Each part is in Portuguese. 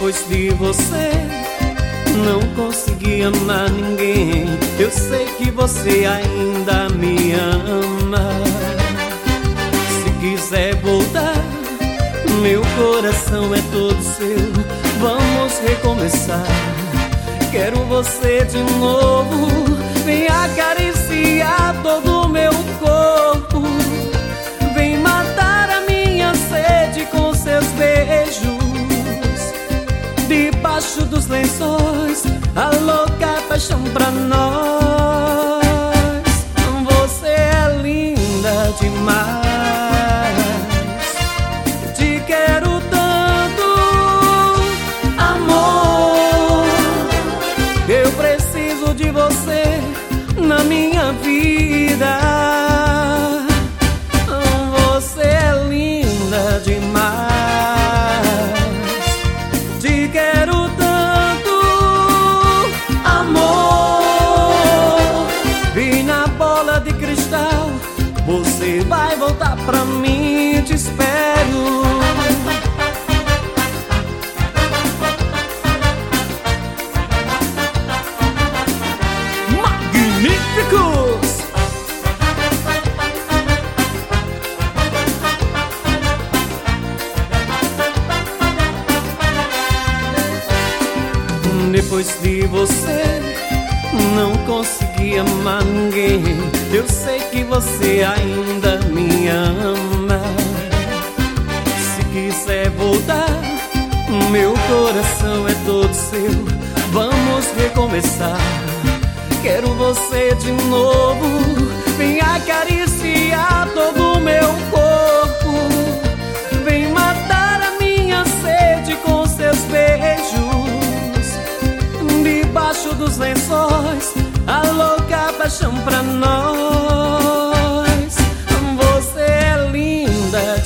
Depois de você, não consegui amar ninguém. Eu sei que você ainda me ama. Se quiser voltar, meu coração é todo seu. Vamos recomeçar. Quero você de novo. Vem acariciar todo o meu corpo. Vem matar a minha sede com seus beijos. Debaixo dos lençóis, a louca paixão pra nós. Você é linda demais. Te quero tanto, amor. Eu preciso de você na minha vida. Você é linda demais. Te quero tanto, amor. Vi na bola de cristal, você vai voltar pra mim, te espero. Magníficos! Depois de você, não consegui amar ninguém. Eu sei que você ainda me ama. Se quiser voltar, meu coração é todo seu. Vamos recomeçar. Quero você de novo. Vem acariciar todo o meu corpo. Vem matar a minha sede com seus beijos. Debaixo dos lençóis, a louca paixão pra nós. Você é linda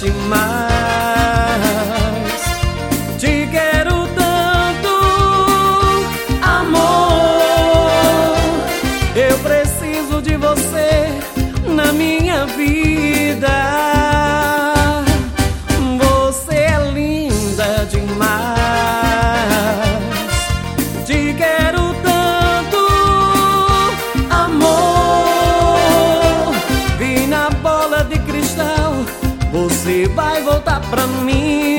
demais. Te quero tanto, amor. Eu preciso de você na minha vida. Você é linda demais. Te quero tanto, amor. Vi na bola de cristal, você vai voltar pra mim.